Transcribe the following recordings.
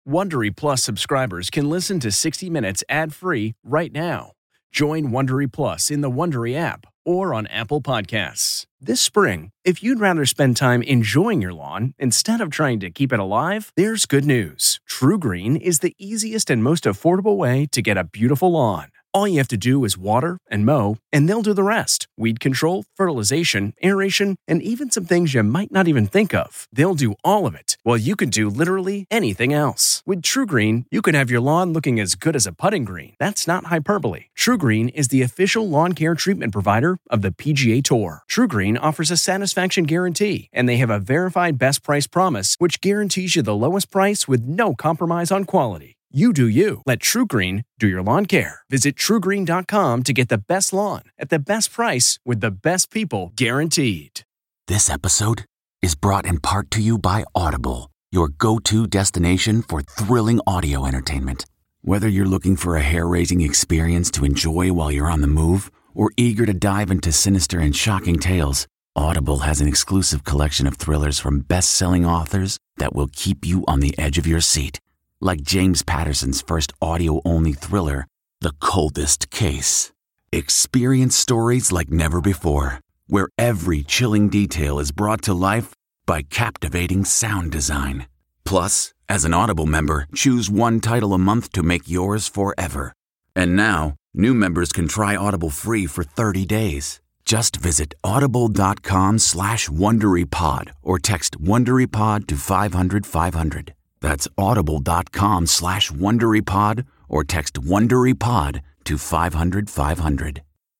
Wondery Plus subscribers can listen to 60 Minutes ad-free right now. Join Wondery Plus in the Wondery app or on Apple Podcasts. This spring, if you'd rather spend time enjoying your lawn instead of trying to keep it alive, there's good news. TruGreen is the easiest and most affordable way to get a beautiful lawn. All you have to do is water and mow, and they'll do the rest. Weed control, fertilization, aeration, and even some things you might not even think of. They'll do all of it, while you can do literally anything else. With TruGreen, you can have your lawn looking as good as a putting green. That's not hyperbole. TruGreen is the official lawn care treatment provider of the PGA Tour. TruGreen offers a satisfaction guarantee, and they have a verified best price promise, which guarantees you the lowest price with no compromise on quality. You do you. Let TruGreen do your lawn care. Visit TruGreen.com to get the best lawn at the best price with the best people guaranteed. This episode is brought in part to you by Audible, your go-to destination for thrilling audio entertainment. Whether you're looking for a hair-raising experience to enjoy while you're on the move or eager to dive into sinister and shocking tales, Audible has an exclusive collection of thrillers from best-selling authors that will keep you on the edge of your seat. Like James Patterson's first audio-only thriller, The Coldest Case. Experience stories like never before, where every chilling detail is brought to life by captivating sound design. Plus, as an Audible member, choose one title a month to make yours forever. And now, new members can try Audible free for 30 days. Just visit audible.com/WonderyPod or text WonderyPod to 500-500. That's audible.com/WonderyPod or text WonderyPod to 500-500.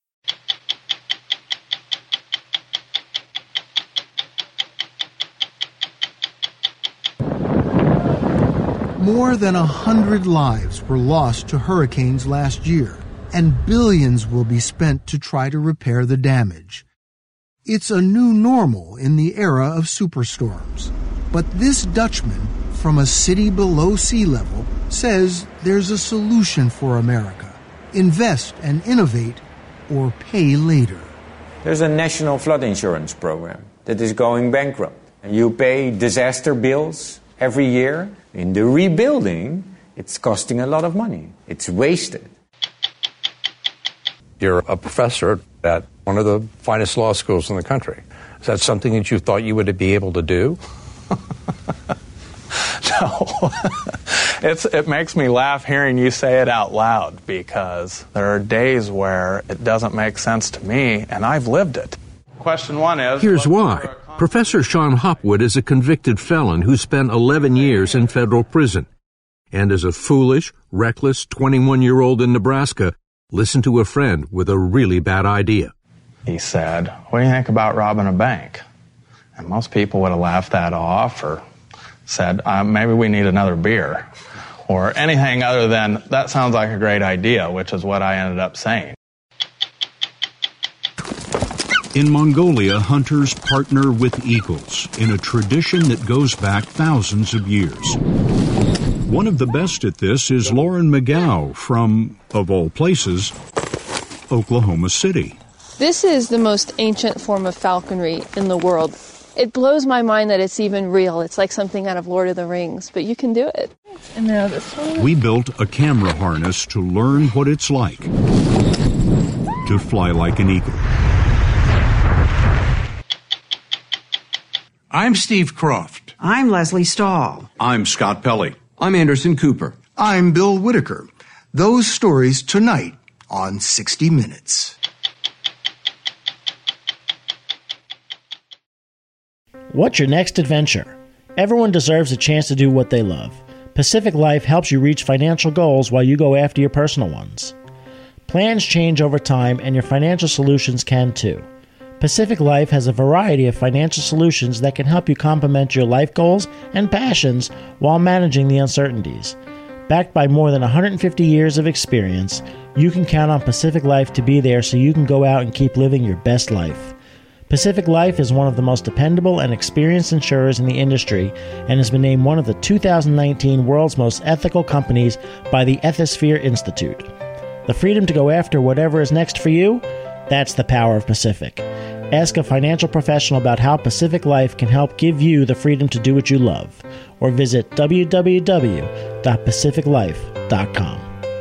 More than 100 lives were lost to hurricanes last year, and billions will be spent to try to repair the damage. It's a new normal in the era of superstorms. But this Dutchman, from a city below sea level, says there's a solution for America. Invest and innovate, or pay later. There's a national flood insurance program that is going bankrupt. And you pay disaster bills every year. In the rebuilding, it's costing a lot of money. It's wasted. You're a professor at one of the finest law schools in the country. Is that something that you thought you would be able to do? No. It makes me laugh hearing you say it out loud, because there are days where it doesn't make sense to me, and I've lived it. Question one is... Here's why. Professor Sean Hopwood is a convicted felon who spent 11 years in federal prison. And as a foolish, reckless 21-year-old in Nebraska, listened to a friend with a really bad idea. He said, "What do you think about robbing a bank?" And most people would have laughed that off or said, maybe we need another beer, or anything other than, that sounds like a great idea, which is what I ended up saying. In Mongolia, hunters partner with eagles in a tradition that goes back thousands of years. One of the best at this is Lauren McGow from, of all places, Oklahoma City. This is the most ancient form of falconry in the world. It blows my mind that it's even real. It's like something out of Lord of the Rings, but you can do it. And now this one. We built a camera harness to learn what it's like to fly like an eagle. I'm Steve Croft. I'm Leslie Stahl. I'm Scott Pelley. I'm Anderson Cooper. I'm Bill Whitaker. Those stories tonight on 60 Minutes. What's your next adventure? Everyone deserves a chance to do what they love. Pacific Life helps you reach financial goals while you go after your personal ones. Plans change over time, and your financial solutions can too. Pacific Life has a variety of financial solutions that can help you complement your life goals and passions while managing the uncertainties. Backed by more than 150 years of experience, you can count on Pacific Life to be there so you can go out and keep living your best life. Pacific Life is one of the most dependable and experienced insurers in the industry and has been named one of the 2019 World's Most Ethical Companies by the Ethisphere Institute. The freedom to go after whatever is next for you, that's the power of Pacific. Ask a financial professional about how Pacific Life can help give you the freedom to do what you love, or visit www.pacificlife.com.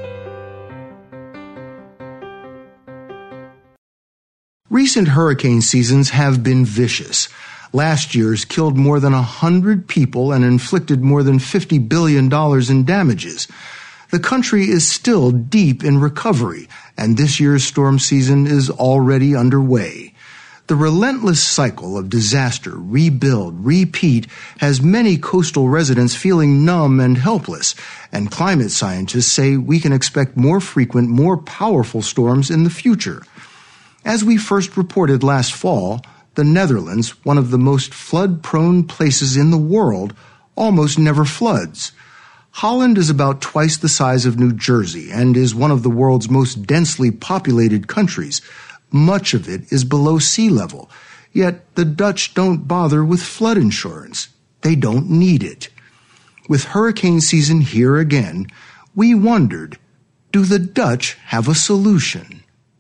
Recent hurricane seasons have been vicious. Last year's killed more than 100 people and inflicted more than $50 billion in damages. The country is still deep in recovery, and this year's storm season is already underway. The relentless cycle of disaster, rebuild, repeat has many coastal residents feeling numb and helpless, and climate scientists say we can expect more frequent, more powerful storms in the future. As we first reported last fall, the Netherlands, one of the most flood-prone places in the world, almost never floods. Holland is about twice the size of New Jersey and is one of the world's most densely populated countries. Much of it is below sea level, yet the Dutch don't bother with flood insurance. They don't need it. With hurricane season here again, we wondered, do the Dutch have a solution?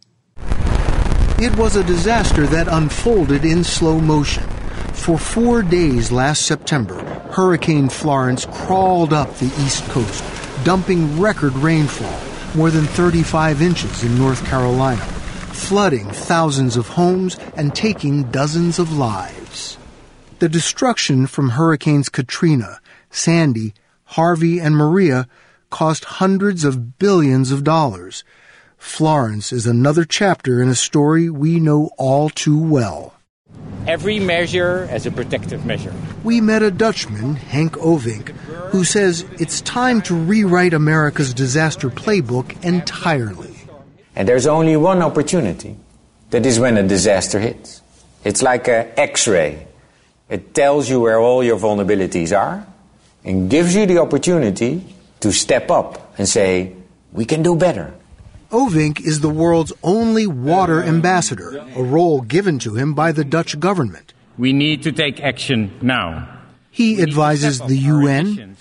It was a disaster that unfolded in slow motion. For 4 days last September, Hurricane Florence crawled up the East Coast, dumping record rainfall, more than 35 inches in North Carolina, flooding thousands of homes and taking dozens of lives. The destruction from Hurricanes Katrina, Sandy, Harvey, and Maria cost hundreds of billions of dollars. Florence is another chapter in a story we know all too well. Every measure as a protective measure. We met a Dutchman, Henk Ovink, who says it's time to rewrite America's disaster playbook entirely. And there's only one opportunity. That is when a disaster hits. It's like an X-ray. It tells you where all your vulnerabilities are and gives you the opportunity to step up and say, we can do better. Ovink is the world's only water ambassador, a role given to him by the Dutch government. We need to take action now. He advises the UN,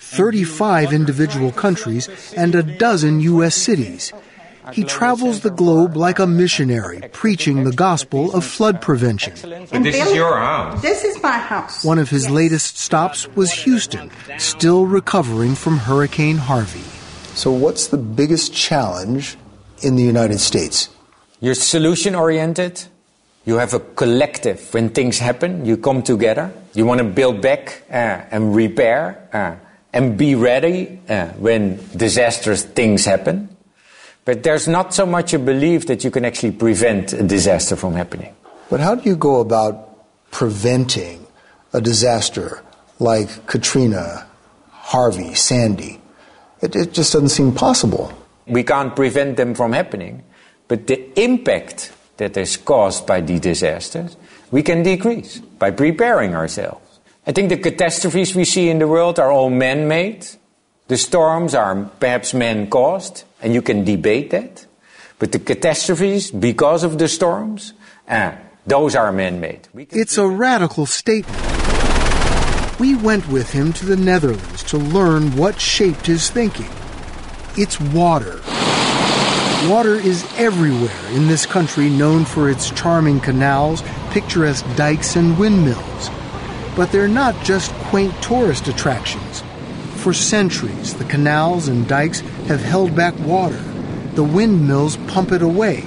35 individual countries, and a dozen U.S. cities. He travels the globe like a missionary, preaching the gospel of flood prevention. But this is your house. This is my house. One of his latest stops was Houston, still recovering from Hurricane Harvey. So what's the biggest challenge in the United States? You're solution-oriented. You have a collective. When things happen, you come together. You want to build back and repair and be ready when disastrous things happen. But there's not so much a belief that you can actually prevent a disaster from happening. But how do you go about preventing a disaster like Katrina, Harvey, Sandy? It just doesn't seem possible. We can't prevent them from happening, but the impact that is caused by the disasters, we can decrease by preparing ourselves. I think the catastrophes we see in the world are all man-made. The storms are perhaps man-caused, and you can debate that. But the catastrophes, because of the storms, those are man-made. It's a radical statement. We went with him to the Netherlands to learn what shaped his thinking. It's water. Water is everywhere in this country known for its charming canals, picturesque dikes, and windmills. But they're not just quaint tourist attractions. For centuries, the canals and dikes have held back water. The windmills pump it away.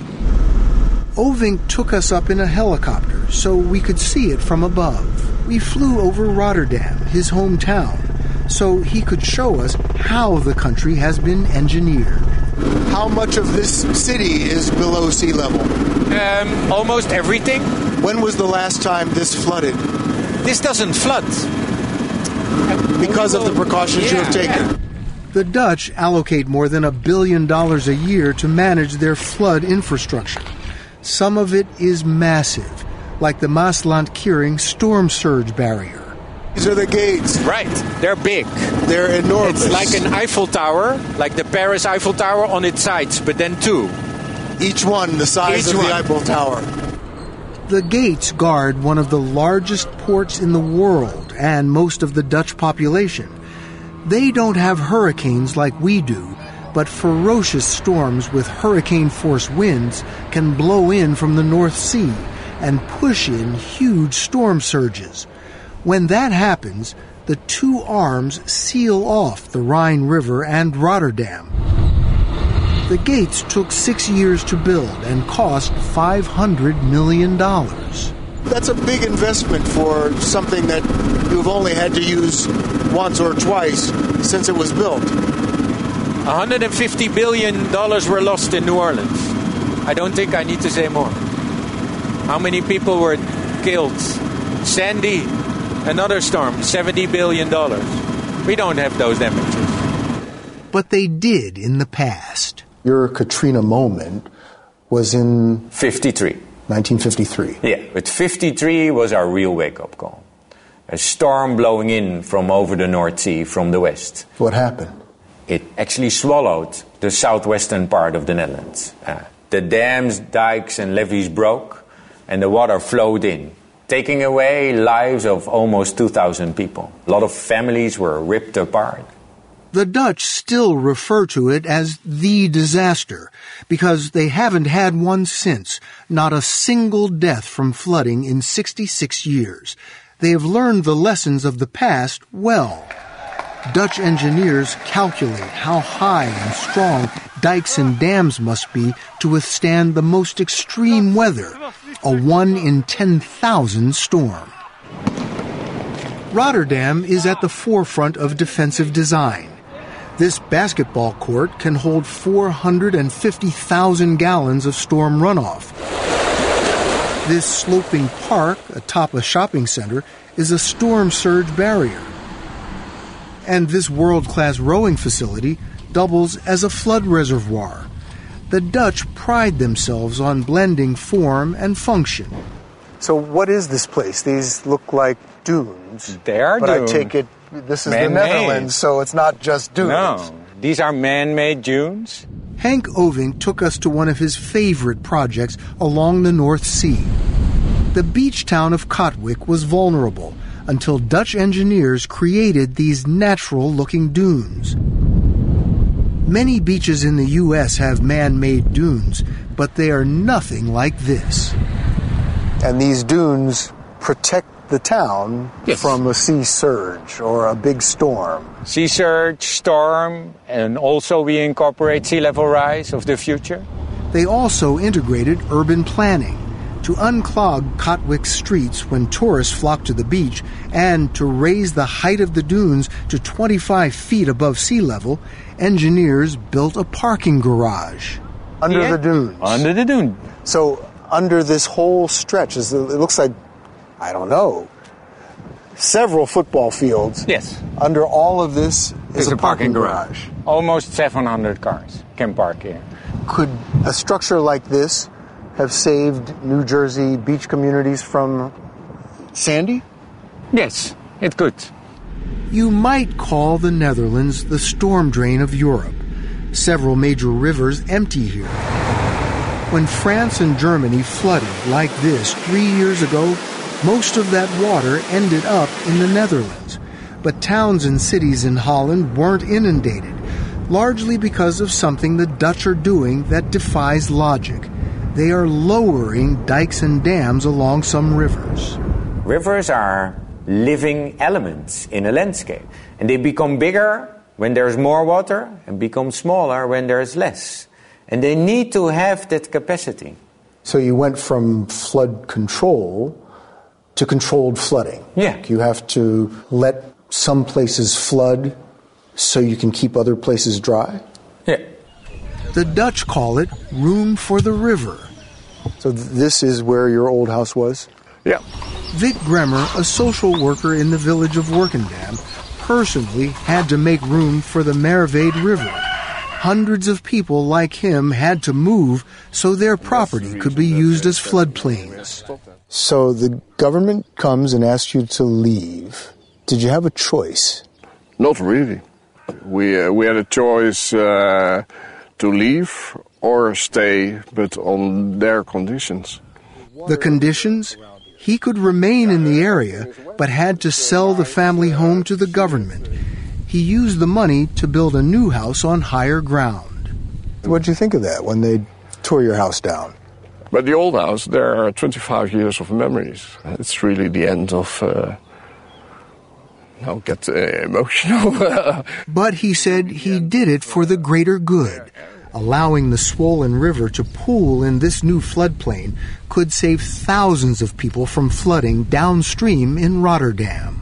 Ovink took us up in a helicopter so we could see it from above. We flew over Rotterdam, his hometown, so he could show us how the country has been engineered. How much of this city is below sea level? Almost everything. When was the last time this flooded? This doesn't flood. Because of the precautions you have taken. The Dutch allocate more than $1 billion a year to manage their flood infrastructure. Some of it is massive, like the Maaslandkering storm surge barrier. These are the gates. Right. They're big. They're enormous. It's like an Eiffel Tower, like the Paris Eiffel Tower on its sides, but then two. Each one the size of the Eiffel Tower. The gates guard one of the largest ports in the world and most of the Dutch population. They don't have hurricanes like we do, but ferocious storms with hurricane-force winds can blow in from the North Sea and push in huge storm surges. When that happens, the two arms seal off the Rhine River and Rotterdam. The gates took 6 years to build and cost $500 million. That's a big investment for something that you've only had to use once or twice since it was built. $150 billion were lost in New Orleans. I don't think I need to say more. How many people were killed? Sandy, another storm, $70 billion. We don't have those damages. But they did in the past. Your Katrina moment was in 1953. Yeah, but 53 was our real wake-up call. A storm blowing in from over the North Sea from the west. What happened? It actually swallowed the southwestern part of the Netherlands. The dams, dikes and levees broke and the water flowed in, taking away lives of almost 2,000 people. A lot of families were ripped apart. The Dutch still refer to it as the disaster because they haven't had one since, not a single death from flooding in 66 years. They have learned the lessons of the past well. Dutch engineers calculate how high and strong dikes and dams must be to withstand the most extreme weather, a 1 in 10,000 storm. Rotterdam is at the forefront of defensive design. This basketball court can hold 450,000 gallons of storm runoff. This sloping park atop a shopping center is a storm surge barrier. And this world-class rowing facility doubles as a flood reservoir. The Dutch pride themselves on blending form and function. So what is this place? These look like dunes. They are dunes. But I take it this is the Netherlands, so it's not just dunes. No, these are man-made dunes. Henk Oving took us to one of his favorite projects along the North Sea. The beach town of Katwijk was vulnerable until Dutch engineers created these natural-looking dunes. Many beaches in the U.S. have man-made dunes, but they are nothing like this. And these dunes protect the town from a sea surge or a big storm. Sea surge, storm, and also we incorporate sea level rise of the future. They also integrated urban planning to unclog Katwijk streets when tourists flock to the beach and to raise the height of the dunes to 25 feet above sea level. Engineers built a parking garage. Under the dunes? Under the dune. So under this whole stretch, it looks like, I don't know, several football fields. Yes. Under all of this is a parking garage. Almost 700 cars can park here. Could a structure like this have saved New Jersey beach communities from Sandy? Yes, it could. You might call the Netherlands the storm drain of Europe. Several major rivers empty here. When France and Germany flooded like this 3 years ago, most of that water ended up in the Netherlands. But towns and cities in Holland weren't inundated, largely because of something the Dutch are doing that defies logic. They are lowering dikes and dams along some rivers. Rivers are living elements in a landscape. And they become bigger when there's more water and become smaller when there's less. And they need to have that capacity. So you went from flood control to controlled flooding. Yeah. You have to let some places flood so you can keep other places dry? Yeah. The Dutch call it room for the river. So this is where your old house was? Yeah. Vic Bremer, a social worker in the village of Werkendam, personally had to make room for the Merwede River. Hundreds of people like him had to move so their property could be used as floodplains. So the government comes and asks you to leave. Did you have a choice? Not really. We had a choice to leave or stay, but on their conditions. The conditions? He could remain in the area, but had to sell the family home to the government. He used the money to build a new house on higher ground. What did you think of that when they tore your house down? But the old house, there are 25 years of memories. It's really the end of... I'll get emotional. But he said he did it for the greater good. Allowing the swollen river to pool in this new floodplain could save thousands of people from flooding downstream in Rotterdam.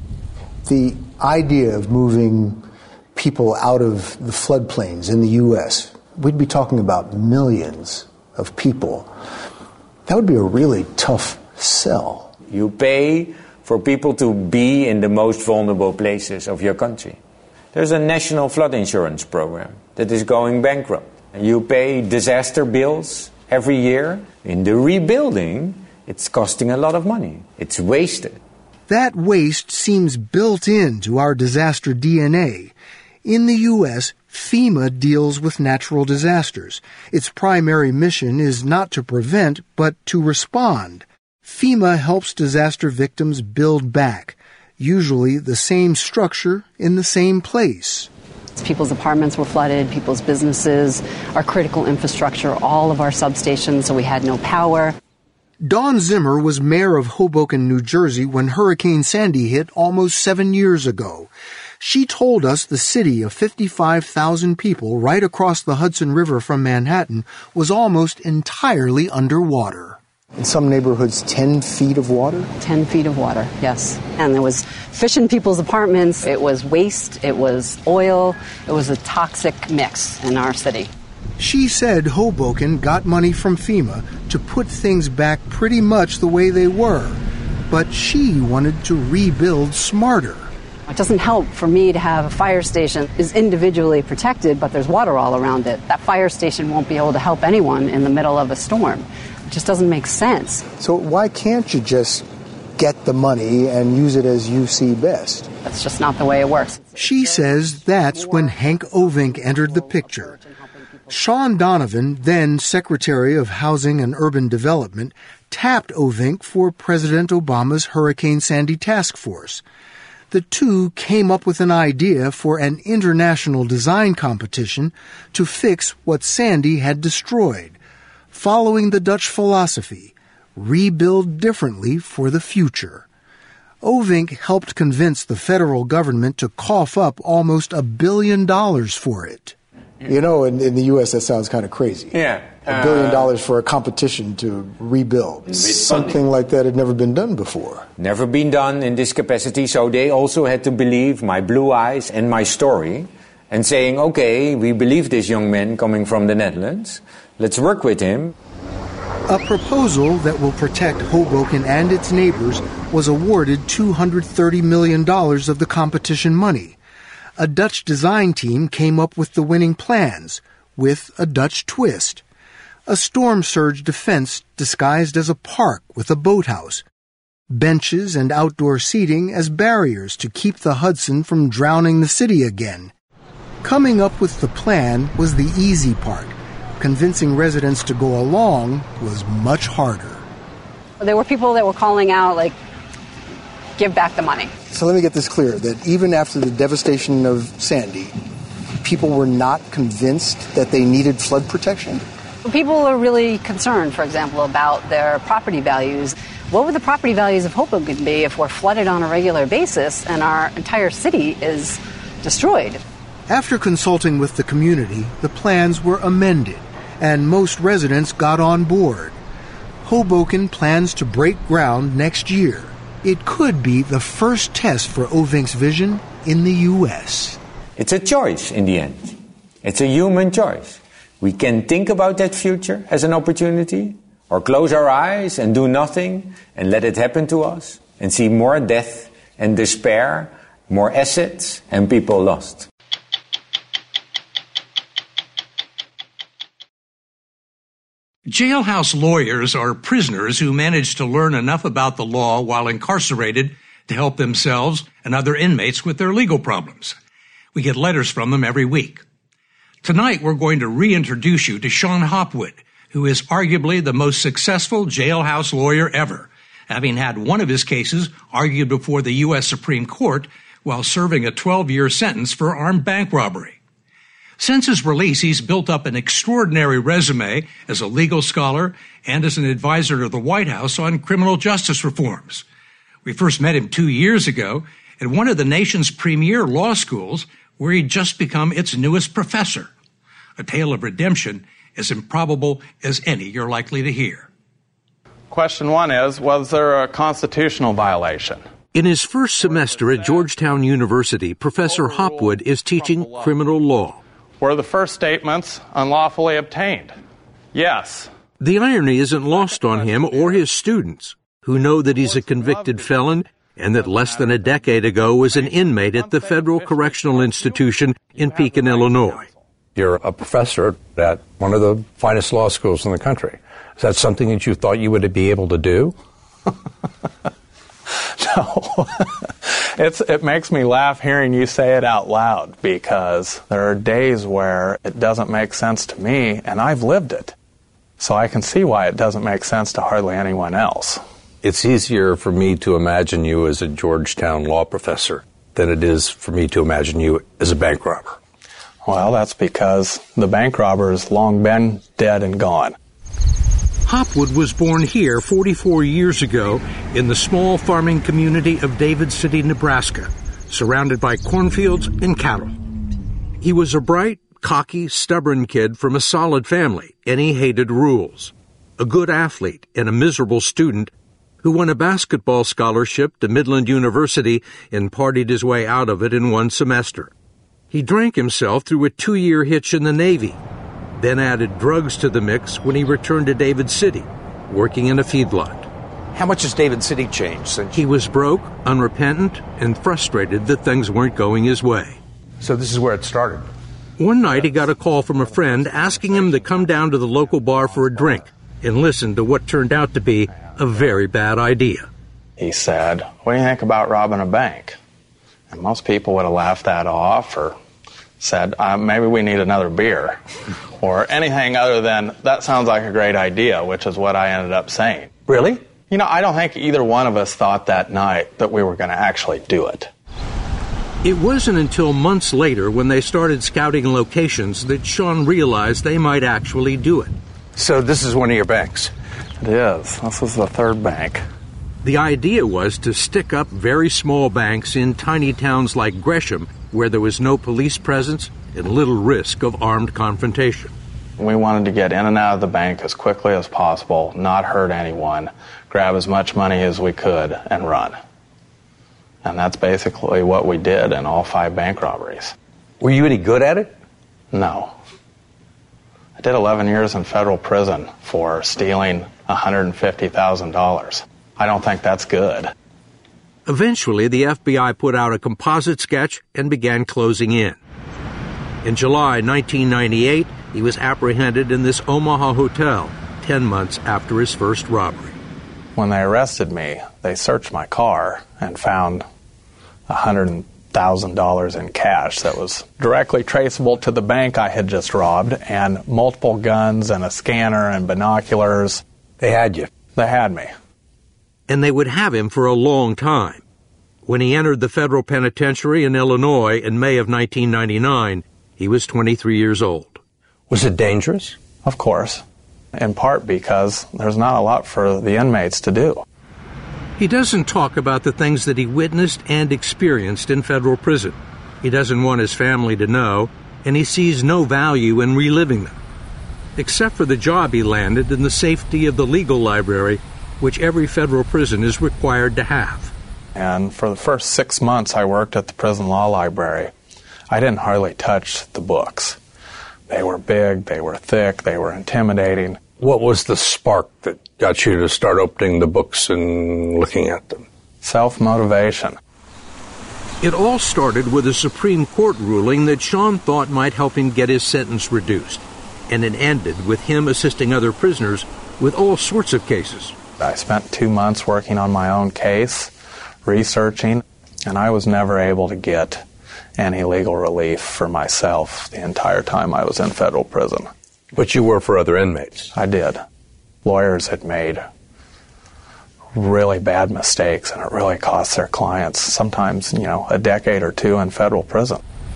The idea of moving people out of the floodplains in the U.S., we'd be talking about millions of people. That would be a really tough sell. You pay for people to be in the most vulnerable places of your country. There's a national flood insurance program that is going bankrupt. And you pay disaster bills every year. In the rebuilding, it's costing a lot of money. It's wasted. That waste seems built into our disaster DNA. In the U.S., FEMA deals with natural disasters. Its primary mission is not to prevent, but to respond. FEMA helps disaster victims build back, usually the same structure in the same place. People's apartments were flooded, people's businesses, our critical infrastructure, all of our substations, so we had no power. Dawn Zimmer was mayor of Hoboken, New Jersey when Hurricane Sandy hit almost 7 years ago. She told us the city of 55,000 people right across the Hudson River from Manhattan was almost entirely underwater. In some neighborhoods, 10 feet of water? 10 feet of water, yes. And there was fish in people's apartments. It was waste. It was oil. It was a toxic mix in our city. She said Hoboken got money from FEMA to put things back pretty much the way they were. But she wanted to rebuild smarter. It doesn't help for me to have a fire station is individually protected, but there's water all around it. That fire station won't be able to help anyone in the middle of a storm. It just doesn't make sense. So why can't you just get the money and use it as you see best? That's just not the way it works. She says that's when Henk Ovink entered the picture. Sean Donovan, then Secretary of Housing and Urban Development, tapped Ovink for President Obama's Hurricane Sandy task force. The two came up with an idea for an international design competition to fix what Sandy had destroyed, following the Dutch philosophy, rebuild differently for the future. Ovink helped convince the federal government to cough up almost $1 billion for it. You know, in the U.S., that sounds kind of crazy. Yeah. $1 billion for a competition to rebuild. Something like that had never been done before. Never been done in this capacity, so they also had to believe my blue eyes and my story, and saying, okay, we believe this young man coming from the Netherlands. Let's work with him. A proposal that will protect Hoboken and its neighbors was awarded $230 million of the competition money. A Dutch design team came up with the winning plans, with a Dutch twist. A storm surge defense disguised as a park with a boathouse. Benches and outdoor seating as barriers to keep the Hudson from drowning the city again. Coming up with the plan was the easy part. Convincing residents to go along was much harder. There were people that were calling out, like, give back the money. So let me get this clear, that even after the devastation of Sandy, people were not convinced that they needed flood protection? People are really concerned, for example, about their property values. What would the property values of Hoboken be if we're flooded on a regular basis and our entire city is destroyed? After consulting with the community, the plans were amended, and most residents got on board. Hoboken plans to break ground next year. It could be the first test for Ovink's vision in the U.S. It's a choice in the end. It's a human choice. We can think about that future as an opportunity, or close our eyes and do nothing and let it happen to us, and see more death and despair, more assets and people lost. Jailhouse lawyers are prisoners who manage to learn enough about the law while incarcerated to help themselves and other inmates with their legal problems. We get letters from them every week. Tonight, we're going to reintroduce you to Sean Hopwood, who is arguably the most successful jailhouse lawyer ever, having had one of his cases argued before the U.S. Supreme Court while serving a 12-year sentence for armed bank robbery. Since his release, he's built up an extraordinary resume as a legal scholar and as an advisor to the White House on criminal justice reforms. We first met him 2 years ago at one of the nation's premier law schools, where he'd just become its newest professor. A tale of redemption as improbable as any you're likely to hear. Question one is, was there a constitutional violation? In his first semester at Georgetown University, Professor Hopwood is teaching criminal law. Were the first statements unlawfully obtained? Yes. The irony isn't lost on him or his students, who know that he's a convicted felon and that less than a decade ago was an inmate at the Federal Correctional Institution in Pekin, Illinois. You're a professor at one of the finest law schools in the country. Is that something that you thought you would be able to do? No. It makes me laugh hearing you say it out loud, because there are days where it doesn't make sense to me, and I've lived it. So I can see why it doesn't make sense to hardly anyone else. It's easier for me to imagine you as a Georgetown law professor than it is for me to imagine you as a bank robber. Well, that's because the bank robber has long been dead and gone. Hopwood was born here 44 years ago in the small farming community of David City, Nebraska, surrounded by cornfields and cattle. He was a bright, cocky, stubborn kid from a solid family, and he hated rules. A good athlete and a miserable student who won a basketball scholarship to Midland University and partied his way out of it in one semester. He drank himself through a 2-year hitch in the Navy, then added drugs to the mix when he returned to David City, working in a feedlot. How much has David City changed since? He was broke, unrepentant, and frustrated that things weren't going his way. So this is where it started? One night he got a call from a friend asking him to come down to the local bar for a drink and listen to what turned out to be a very bad idea. He said, "What do you think about robbing a bank?" And most people would have laughed that off or said, maybe we need another beer, or anything other than, that sounds like a great idea, which is what I ended up saying. Really? You know, I don't think either one of us thought that night that we were going to actually do it. It wasn't until months later, when they started scouting locations, that Sean realized they might actually do it. So this is one of your banks? It is. This is the third bank. The idea was to stick up very small banks in tiny towns like Gresham, where there was no police presence and little risk of armed confrontation. We wanted to get in and out of the bank as quickly as possible, not hurt anyone, grab as much money as we could, and run. And that's basically what we did in all 5 bank robberies. Were you any good at it? No. I did 11 years in federal prison for stealing $150,000. I don't think that's good. Eventually, the FBI put out a composite sketch and began closing in. In July 1998, he was apprehended in this Omaha hotel, 10 months after his first robbery. When they arrested me, they searched my car and found $100,000 in cash that was directly traceable to the bank I had just robbed, and multiple guns and a scanner and binoculars. They had you. They had me. And they would have him for a long time. When he entered the federal penitentiary in Illinois in May of 1999, he was 23 years old. Was it dangerous? Of course. In part because there's not a lot for the inmates to do. He doesn't talk about the things that he witnessed and experienced in federal prison. He doesn't want his family to know, and he sees no value in reliving them, except for the job he landed in the safety of the legal library, which every federal prison is required to have. And for the first 6 months I worked at the prison law library, I didn't hardly touch the books. They were big, they were thick, they were intimidating. What was the spark that got you to start opening the books and looking at them? Self-motivation. It all started with a Supreme Court ruling that Sean thought might help him get his sentence reduced, and it ended with him assisting other prisoners with all sorts of cases. I spent 2 months working on my own case, researching, and I was never able to get any legal relief for myself the entire time I was in federal prison. But you were for other inmates? I did. Lawyers had made really bad mistakes, and it really cost their clients sometimes, a decade or 2 in federal prison.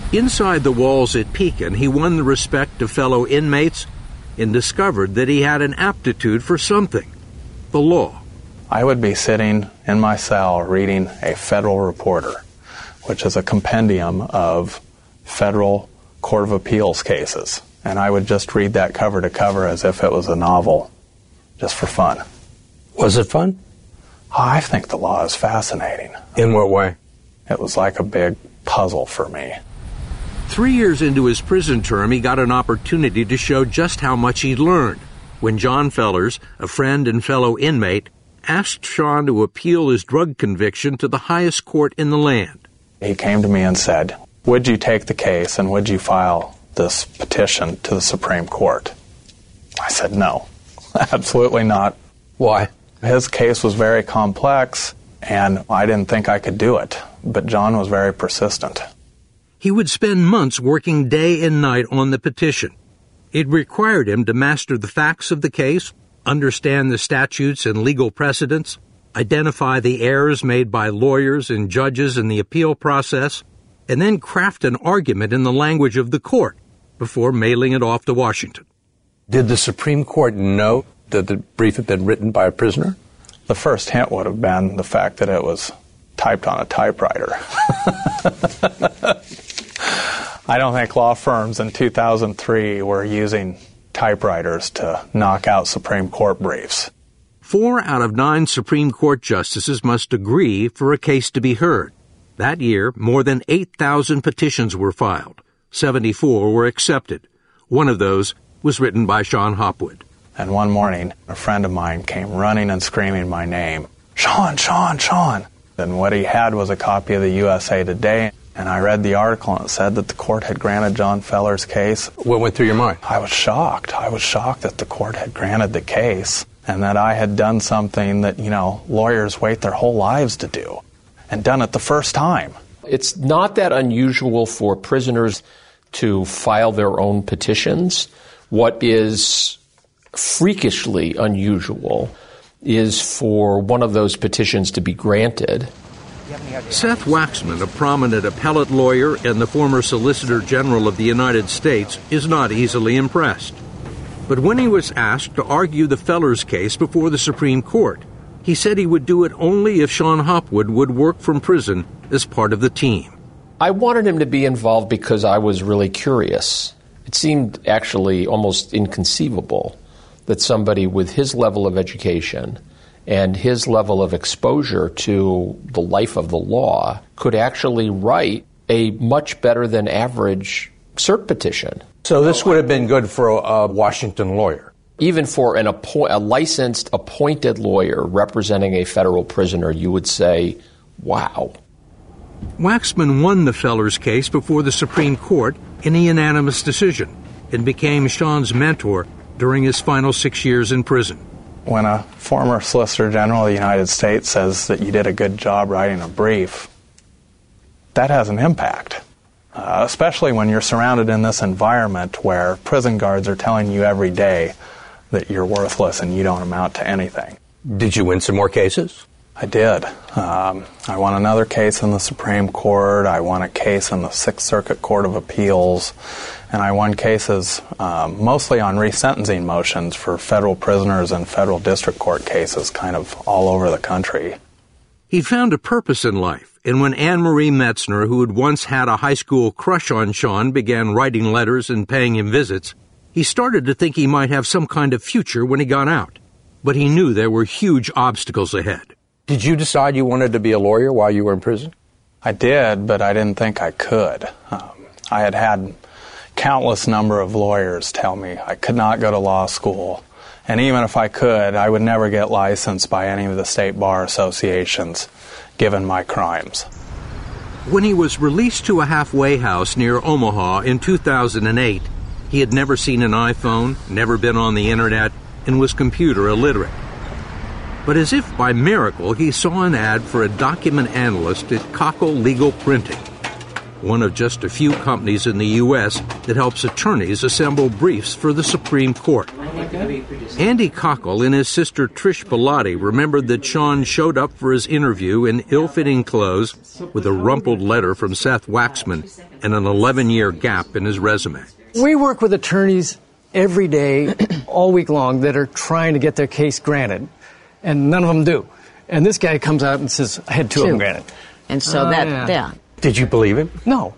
Inside the walls at Pekin, he won the respect of fellow inmates and discovered that he had an aptitude for something: the law. I would be sitting in my cell reading a Federal Reporter, which is a compendium of federal Court of Appeals cases. And I would just read that cover to cover as if it was a novel, just for fun. Was it fun? I think the law is fascinating. In what way? It was like a big puzzle for me. 3 years into his prison term, he got an opportunity to show just how much he'd learned when John Fellers, a friend and fellow inmate, asked Sean to appeal his drug conviction to the highest court in the land. He came to me and said, "Would you take the case and would you file this petition to the Supreme Court?" I said, "No, absolutely not." Why? His case was very complex, and I didn't think I could do it. But John was very persistent. He would spend months working day and night on the petition. It required him to master the facts of the case, understand the statutes and legal precedents, identify the errors made by lawyers and judges in the appeal process, and then craft an argument in the language of the court before mailing it off to Washington. Did the Supreme Court know that the brief had been written by a prisoner? The first hint would have been the fact that it was typed on a typewriter. I don't think law firms in 2003 were using typewriters to knock out Supreme Court briefs. 4 out of 9 Supreme Court justices must agree for a case to be heard. That year, more than 8,000 petitions were filed. 74 were accepted. One of those was written by Sean Hopwood. And one morning, a friend of mine came running and screaming my name, "Sean, Sean, Sean." And what he had was a copy of the USA Today, and I read the article and it said that the court had granted John Fellers' case. What went through your mind? I was shocked. I was shocked that the court had granted the case and that I had done something that, lawyers wait their whole lives to do, and done it the first time. It's not that unusual for prisoners to file their own petitions. What is freakishly unusual is for one of those petitions to be granted. Seth Waxman, a prominent appellate lawyer and the former Solicitor General of the United States, is not easily impressed. But when he was asked to argue the Fellers case before the Supreme Court, he said he would do it only if Sean Hopwood would work from prison as part of the team. I wanted him to be involved because I was really curious. It seemed actually almost inconceivable that somebody with his level of education and his level of exposure to the life of the law could actually write a much better than average cert petition. So this would have been good for a Washington lawyer? Even for a licensed, appointed lawyer representing a federal prisoner, you would say, wow. Waxman won the Fellers case before the Supreme Court in a unanimous decision and became Sean's mentor during his final 6 years in prison. When a former Solicitor General of the United States says that you did a good job writing a brief, that has an impact, especially when you're surrounded in this environment where prison guards are telling you every day that you're worthless and you don't amount to anything. Did you win some more cases? I did. I won another case in the Supreme Court. I won a case in the Sixth Circuit Court of Appeals. And I won cases mostly on resentencing motions for federal prisoners and federal district court cases kind of all over the country. He found a purpose in life, and when Anne Marie Metzner, who had once had a high school crush on Sean, began writing letters and paying him visits, he started to think he might have some kind of future when he got out. But he knew there were huge obstacles ahead. Did you decide you wanted to be a lawyer while you were in prison? I did, but I didn't think I could. I had countless number of lawyers tell me I could not go to law school, and even if I could, I would never get licensed by any of the state bar associations, given my crimes. When he was released to a halfway house near Omaha in 2008, he had never seen an iPhone, never been on the internet, and was computer illiterate. But as if by miracle, he saw an ad for a document analyst at Cockle Legal Printing, one of just a few companies in the U.S. that helps attorneys assemble briefs for the Supreme Court. Andy Cockle and his sister Trish Bellotti remembered that Sean showed up for his interview in ill-fitting clothes with a rumpled letter from Seth Waxman and an 11-year gap in his resume. We work with attorneys every day, all week long, that are trying to get their case granted, and none of them do. And this guy comes out and says, I had two of them granted. And so yeah. Did you believe him? No.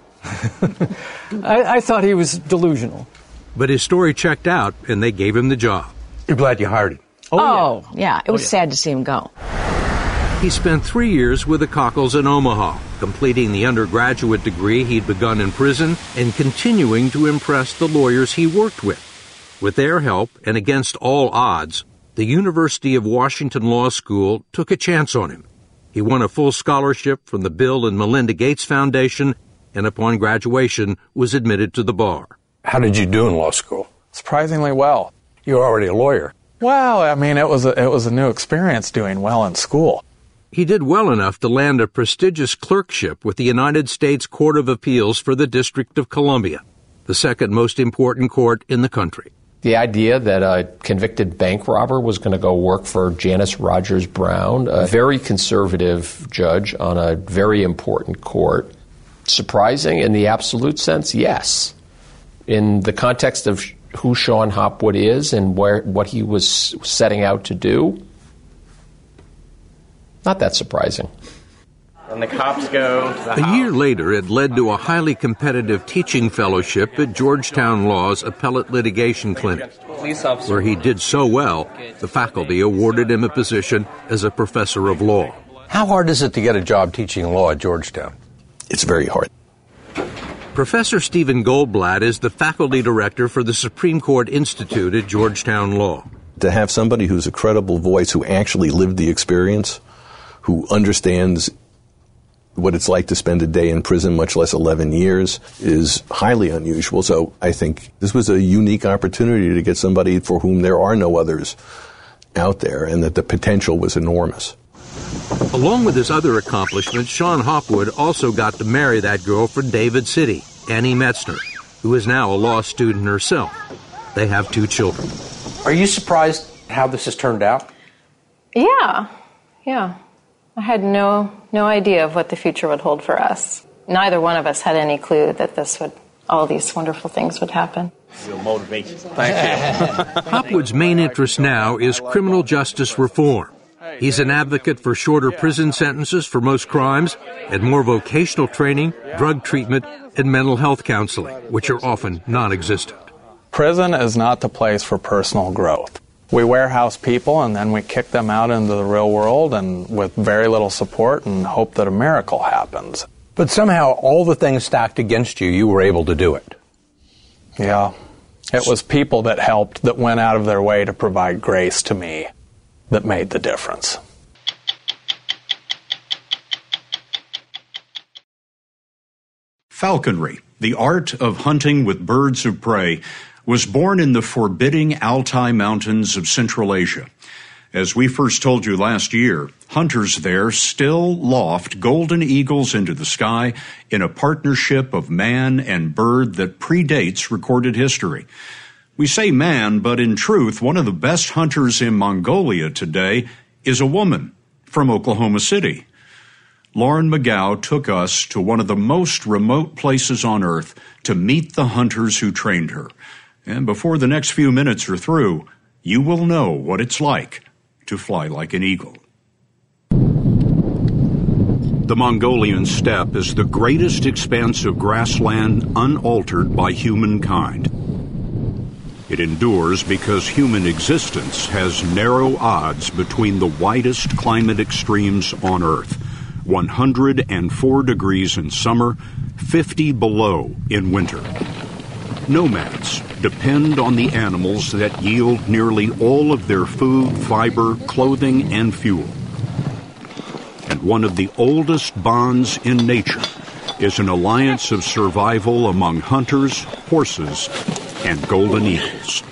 I thought he was delusional. But his story checked out, and they gave him the job. You're glad you hired him? Oh, yeah. It was sad to see him go. He spent 3 years with the Cockles in Omaha, completing the undergraduate degree he'd begun in prison and continuing to impress the lawyers he worked with. With their help, and against all odds, the University of Washington Law School took a chance on him. He won a full scholarship from the Bill and Melinda Gates Foundation, and upon graduation was admitted to the bar. How did you do in law school? Surprisingly well. You were already a lawyer. Well, I mean, it was a new experience doing well in school. He did well enough to land a prestigious clerkship with the United States Court of Appeals for the District of Columbia, the second most important court in the country. The idea that a convicted bank robber was going to go work for Janice Rogers Brown, a very conservative judge on a very important court, surprising in the absolute sense, yes. In the context of who Sean Hopwood is and what he was setting out to do, not that surprising. And the cops go to the A year later, it led to a highly competitive teaching fellowship at Georgetown Law's Appellate Litigation Clinic, where he did so well, the faculty awarded him a position as a professor of law. How hard is it to get a job teaching law at Georgetown? It's very hard. Professor Stephen Goldblatt is the faculty director for the Supreme Court Institute at Georgetown Law. To have somebody who's a credible voice, who actually lived the experience, who understands what it's like to spend a day in prison, much less 11 years, is highly unusual. So I think this was a unique opportunity to get somebody for whom there are no others out there, and that the potential was enormous. Along with his other accomplishments, Sean Hopwood also got to marry that girl from David City, Annie Metzner, who is now a law student herself. They have 2 children. Are you surprised how this has turned out? Yeah. I had no idea of what the future would hold for us. Neither one of us had any clue that all these wonderful things would happen. Real motivation. Thank you. Hopwood's main interest now is criminal justice reform. He's an advocate for shorter prison sentences for most crimes and more vocational training, drug treatment, and mental health counseling, which are often non-existent. Prison is not the place for personal growth. We warehouse people and then we kick them out into the real world and with very little support and hope that a miracle happens. But somehow all the things stacked against you, you were able to do it. Yeah. It was people that helped, that went out of their way to provide grace to me, that made the difference. Falconry, the art of hunting with birds of prey, was born in the forbidding Altai Mountains of Central Asia. As we first told you last year, hunters there still loft golden eagles into the sky in a partnership of man and bird that predates recorded history. We say man, but in truth, one of the best hunters in Mongolia today is a woman from Oklahoma City. Lauren McGow took us to one of the most remote places on Earth to meet the hunters who trained her. And before the next few minutes are through, you will know what it's like to fly like an eagle. The Mongolian steppe is the greatest expanse of grassland unaltered by humankind. It endures because human existence has narrow odds between the widest climate extremes on Earth, 104 degrees in summer, 50 below in winter. Nomads depend on the animals that yield nearly all of their food, fiber, clothing, and fuel. And one of the oldest bonds in nature is an alliance of survival among hunters, horses, and golden eagles.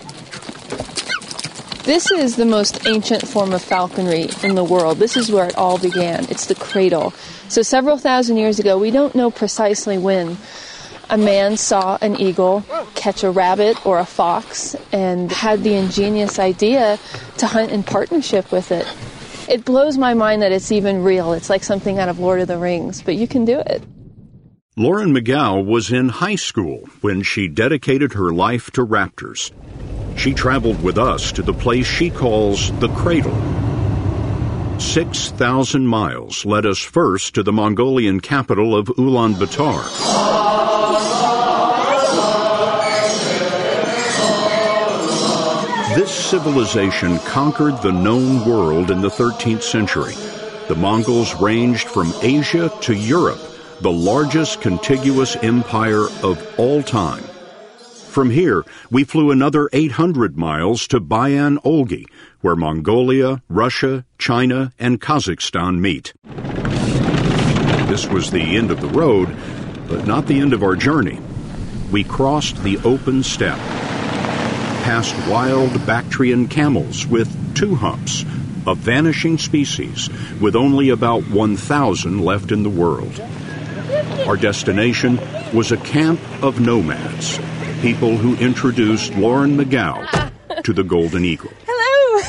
This is the most ancient form of falconry in the world. This is where it all began. It's the cradle. So several thousand years ago, we don't know precisely when, a man saw an eagle catch a rabbit or a fox and had the ingenious idea to hunt in partnership with it. It blows my mind that it's even real. It's like something out of Lord of the Rings, but you can do it. Lauren McGow was in high school when she dedicated her life to raptors. She traveled with us to the place she calls the cradle. 6,000 miles led us first to the Mongolian capital of Ulaanbaatar. This civilization conquered the known world in the 13th century. The Mongols ranged from Asia to Europe, the largest contiguous empire of all time. From here, we flew another 800 miles to Bayan-Olgi, where Mongolia, Russia, China, and Kazakhstan meet. This was the end of the road, but not the end of our journey. We crossed the open steppe, past wild Bactrian camels with 2 humps, a vanishing species with only about 1,000 left in the world. Our destination was a camp of nomads, people who introduced Lauren McGow to the golden eagle. Hello!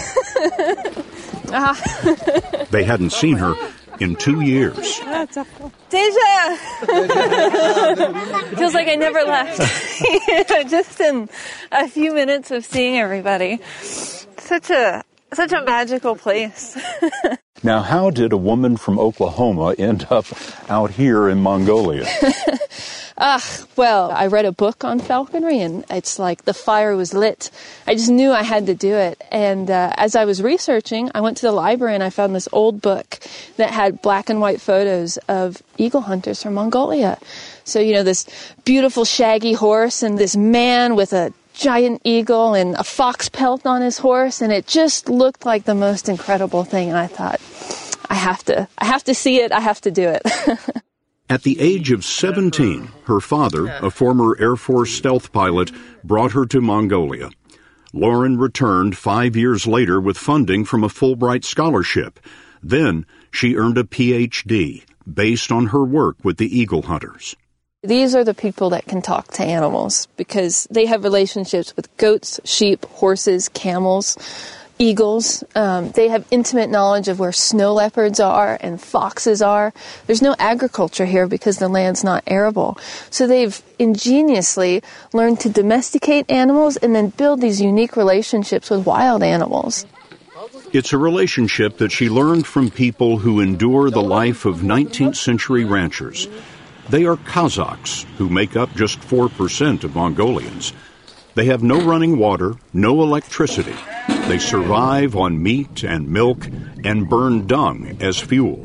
They hadn't seen her in 2 years. Deja! Feels like I never left. Just in a few minutes of seeing everybody. Such a magical place. Now, how did a woman from Oklahoma end up out here in Mongolia? Well, I read a book on falconry, and it's like the fire was lit. I just knew I had to do it. And as I was researching, I went to the library and I found this old book that had black and white photos of eagle hunters from Mongolia. So, this beautiful shaggy horse and this man with a giant eagle and a fox pelt on his horse, and it just looked like the most incredible thing. And I thought, I have to see it. I have to do it. At the age of 17, her father, a former Air Force stealth pilot, brought her to Mongolia. Lauren returned 5 years later with funding from a Fulbright scholarship. Then she earned a PhD based on her work with the eagle hunters. These are the people that can talk to animals because they have relationships with goats, sheep, horses, camels, eagles. They have intimate knowledge of where snow leopards are and foxes are. There's no agriculture here because the land's not arable. So they've ingeniously learned to domesticate animals and then build these unique relationships with wild animals. It's a relationship that she learned from people who endure the life of 19th century ranchers. They are Kazakhs, who make up just 4% of Mongolians. They have no running water, no electricity. They survive on meat and milk and burn dung as fuel.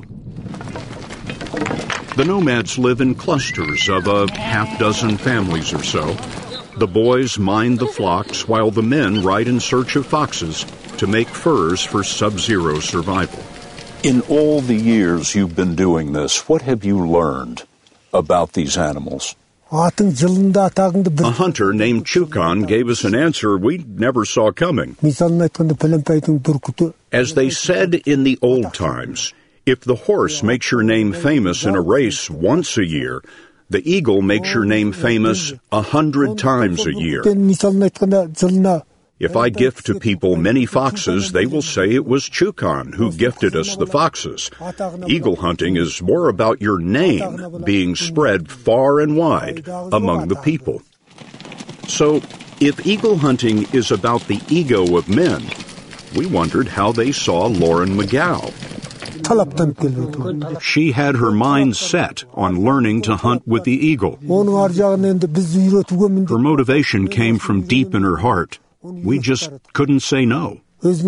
The nomads live in clusters of a half-dozen families or so. The boys mind the flocks while the men ride in search of foxes to make furs for sub-zero survival. In all the years you've been doing this, what have you learned about these animals? A hunter named Chukan gave us an answer we never saw coming. As they said in the old times, if the horse makes your name famous in a race once a year, the eagle makes your name famous 100 times a year. If I gift to people many foxes, they will say it was Chukan who gifted us the foxes. Eagle hunting is more about your name being spread far and wide among the people. So, if eagle hunting is about the ego of men, we wondered how they saw Lauren McGow. She had her mind set on learning to hunt with the eagle. Her motivation came from deep in her heart. We just couldn't say no.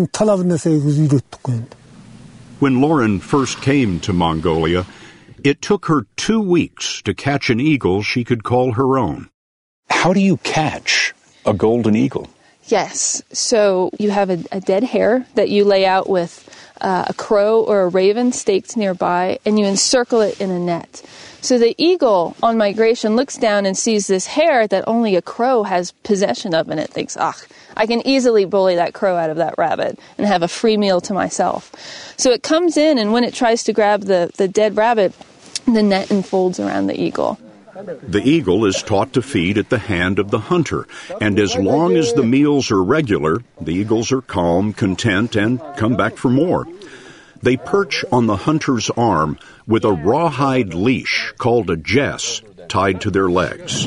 When Lauren first came to Mongolia, it took her 2 weeks to catch an eagle she could call her own. How do you catch a golden eagle? Yes. So you have a dead hare that you lay out with a crow or a raven staked nearby, and you encircle it in a net. So the eagle on migration looks down and sees this hare that only a crow has possession of, and it thinks, I can easily bully that crow out of that rabbit and have a free meal to myself. So it comes in, and when it tries to grab the dead rabbit, the net enfolds around the eagle. The eagle is taught to feed at the hand of the hunter, and as long as the meals are regular, the eagles are calm, content, and come back for more. They perch on the hunter's arm with a rawhide leash called a jess tied to their legs.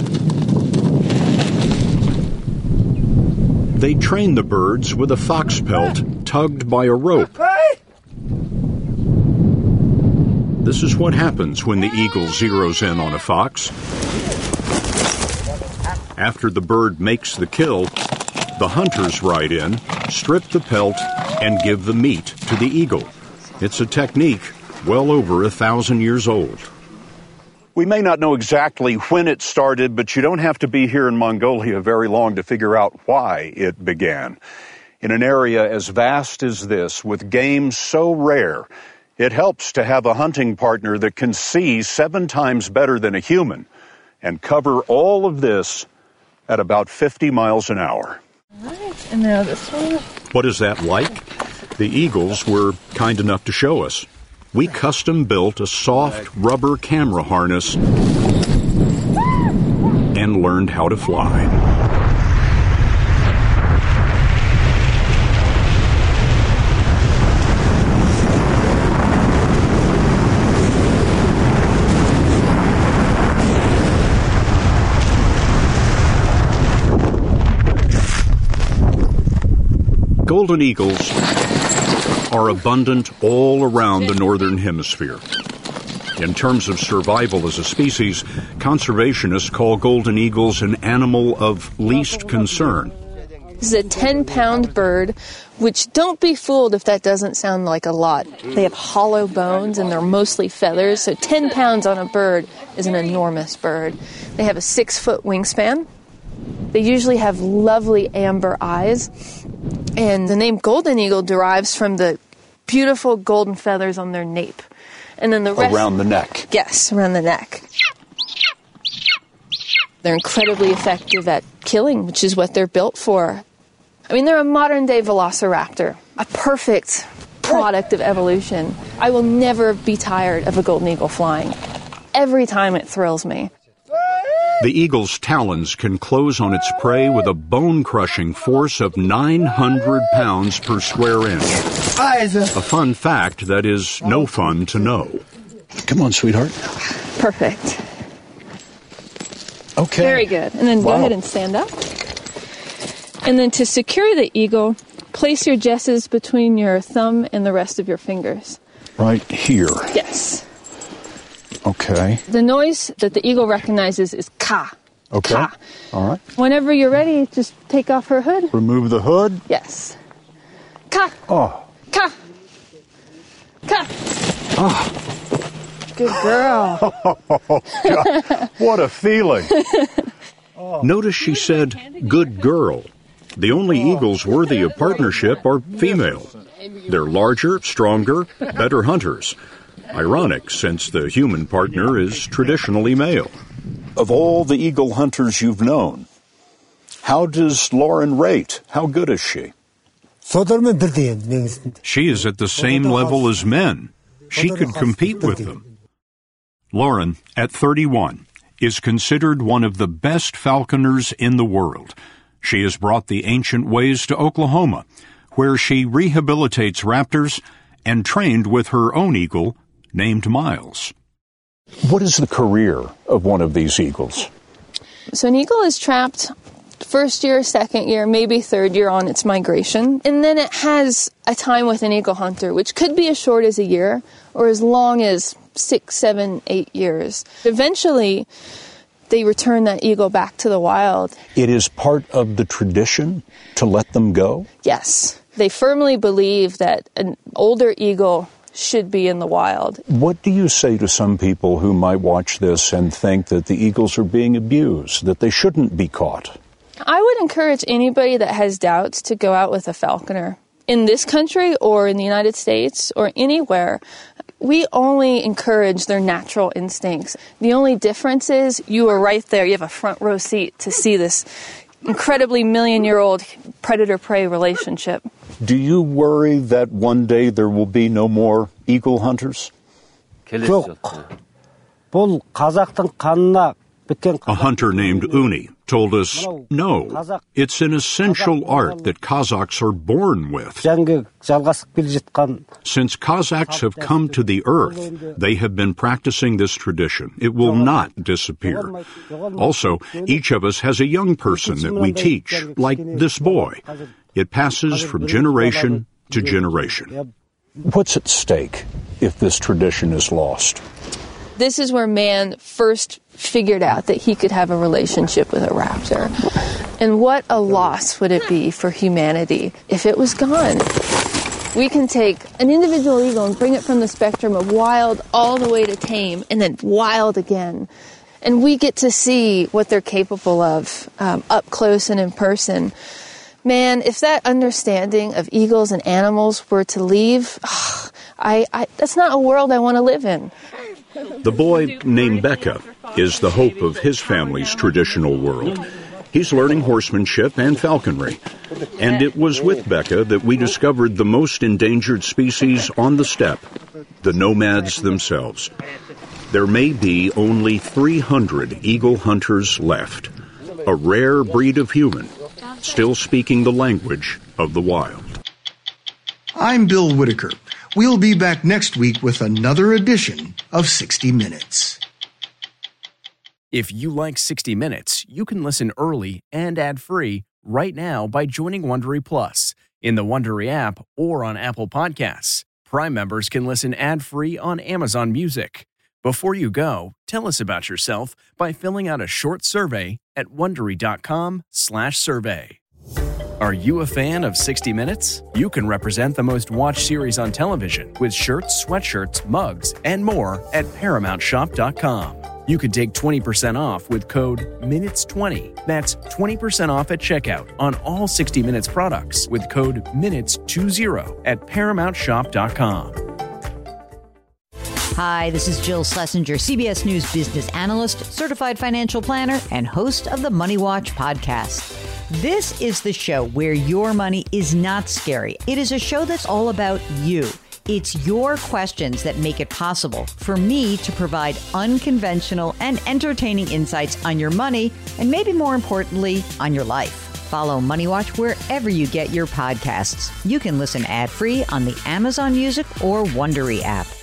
They train the birds with a fox pelt tugged by a rope. This is what happens when the eagle zeroes in on a fox. After the bird makes the kill, the hunters ride in, strip the pelt, and give the meat to the eagle. It's a technique well over 1,000 years old. We may not know exactly when it started, but you don't have to be here in Mongolia very long to figure out why it began. In an area as vast as this, with game so rare, it helps to have a hunting partner that can see 7 times better than a human and cover all of this at about 50 miles an hour. All right, and now this one. What is that like? The eagles were kind enough to show us. We custom built a soft rubber camera harness and learned how to fly. Golden eagles are abundant all around the northern hemisphere. In terms of survival as a species, conservationists call golden eagles an animal of least concern. This is a 10-pound bird, which don't be fooled if that doesn't sound like a lot. They have hollow bones and they're mostly feathers, so 10 pounds on a bird is an enormous bird. They have a 6-foot wingspan. They usually have lovely amber eyes, and the name golden eagle derives from the beautiful golden feathers on their nape. And then the rest... Around the neck. Yes, around the neck. They're incredibly effective at killing, which is what they're built for. I mean, they're a modern-day velociraptor, a perfect product of evolution. I will never be tired of a golden eagle flying. Every time it thrills me. The eagle's talons can close on its prey with a bone-crushing force of 900 pounds per square inch. A fun fact that is no fun to know. Come on, sweetheart. Perfect. Okay. Very good. And then go ahead and stand up. And then to secure the eagle, place your jesses between your thumb and the rest of your fingers. Right here. Yes. Okay. The noise that the eagle recognizes is ka. Okay. Ka. All right. Whenever you're ready, just take off her hood. Remove the hood. Yes. Ka. Oh. Ka. Ka. Ah. Good girl. Oh, God. What a feeling. Notice she said, good girl. The only eagles worthy of partnership are female. They're larger, stronger, better hunters. Ironic, since the human partner is traditionally male. Of all the eagle hunters you've known, how does Lauren rate? How good is she? She is at the same level as men. She could compete with them. Lauren, at 31, is considered one of the best falconers in the world. She has brought the ancient ways to Oklahoma, where she rehabilitates raptors and trained with her own eagle, named Miles. What is the career of one of these eagles? So an eagle is trapped first year, second year, maybe third year on its migration. And then it has a time with an eagle hunter, which could be as short as a year or as long as 6, 7, 8 years. Eventually, they return that eagle back to the wild. It is part of the tradition to let them go? Yes. They firmly believe that an older eagle should be in the wild. What do you say to some people who might watch this and think that the eagles are being abused, that they shouldn't be caught? I would encourage anybody that has doubts to go out with a falconer. In this country or in the United States or anywhere, we only encourage their natural instincts. The only difference is you are right there. You have a front row seat to see this incredibly million-year-old predator-prey relationship. Do you worry that one day there will be no more eagle hunters? Жоқ. Бұл қазақтың қанына A hunter named Uni told us, no, it's an essential art that Kazakhs are born with. Since Kazakhs have come to the earth, they have been practicing this tradition. It will not disappear. Also, each of us has a young person that we teach, like this boy. It passes from generation to generation. What's at stake if this tradition is lost? This is where man first figured out that he could have a relationship with a raptor. And what a loss would it be for humanity if it was gone? We can take an individual eagle and bring it from the spectrum of wild all the way to tame and then wild again. And we get to see what they're capable of up close and in person. Man, if that understanding of eagles and animals were to leave, that's not a world I want to live in. The boy named Becca is the hope of his family's traditional world. He's learning horsemanship and falconry. And it was with Becca that we discovered the most endangered species on the steppe, the nomads themselves. There may be only 300 eagle hunters left, a rare breed of human, still speaking the language of the wild. I'm Bill Whitaker. We'll be back next week with another edition of 60 Minutes. If you like 60 Minutes, you can listen early and ad-free right now by joining Wondery Plus in the Wondery app or on Apple Podcasts. Prime members can listen ad-free on Amazon Music. Before you go, tell us about yourself by filling out a short survey at Wondery.com/survey. Are you a fan of 60 Minutes? You can represent the most watched series on television with shirts, sweatshirts, mugs, and more at ParamountShop.com. You can take 20% off with code MINUTES20. That's 20% off at checkout on all 60 Minutes products with code MINUTES20 at ParamountShop.com. Hi, this is Jill Schlesinger, CBS News business analyst, certified financial planner, and host of the Money Watch podcast. This is the show where your money is not scary. It is a show that's all about you. It's your questions that make it possible for me to provide unconventional and entertaining insights on your money, and maybe more importantly, on your life. Follow Money Watch wherever you get your podcasts. You can listen ad-free on the Amazon Music or Wondery app.